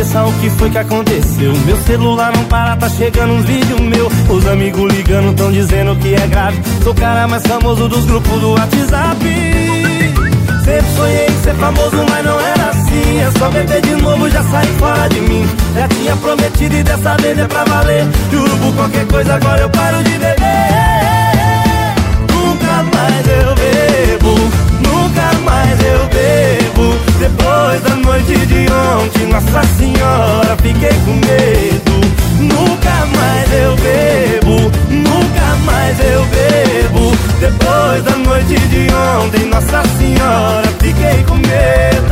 cabeça o que foi que aconteceu. Meu celular não para, tá chegando uns vídeos meu. Os amigos ligando, tão dizendo que é grave. Sou o cara mais famoso dos grupos do WhatsApp. Sempre sonhei em ser famoso, mas não era assim. É só beber de novo, já saí fora de mim. Já tinha prometido e dessa vez é pra valer. Juro por qualquer coisa, agora eu paro de beber. Nunca mais eu bebo, nunca mais eu bebo. Depois da noite de ontem, Nossa Senhora, fiquei com medo. Nunca mais eu bebo, nunca mais eu bebo. Depois da noite de ontem, Nossa Senhora, fiquei com medo.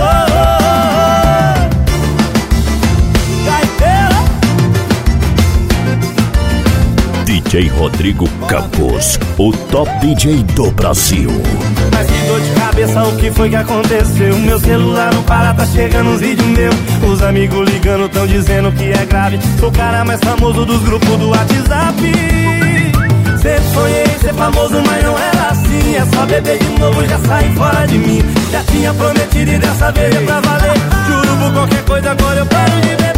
DJ Rodrigo Campos, o top DJ do Brasil. Mas que dor de cabeça, o que foi que aconteceu? Meu celular não para, tá chegando uns vídeos meu. Os amigos ligando, tão dizendo que é grave. Sou o cara mais famoso dos grupos do WhatsApp. Sempre sonhei em ser famoso, mas não era assim. É só beber de novo, já saí fora de mim. Já tinha prometido e dessa vez é pra valer. Juro por qualquer coisa, agora eu paro de beber.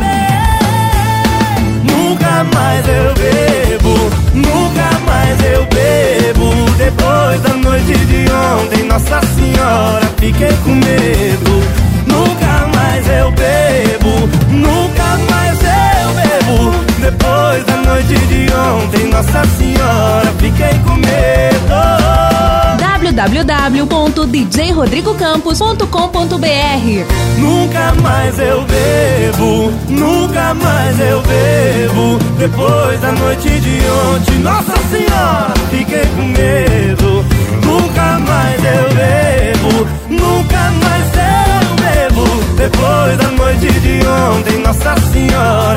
Nunca mais eu bebo, nunca mais eu bebo. Depois da noite de ontem, Nossa Senhora, fiquei com medo. Nunca mais eu bebo, nunca mais eu bebo. Depois da noite de ontem, Nossa Senhora, fiquei com medo. www.djrodrigocampos.com.br. Nunca mais eu bebo, nunca mais eu bebo. Depois da noite de ontem, Nossa Senhora, fiquei com medo. Nunca mais eu bebo, nunca mais eu bebo. Depois da noite de ontem, Nossa Senhora,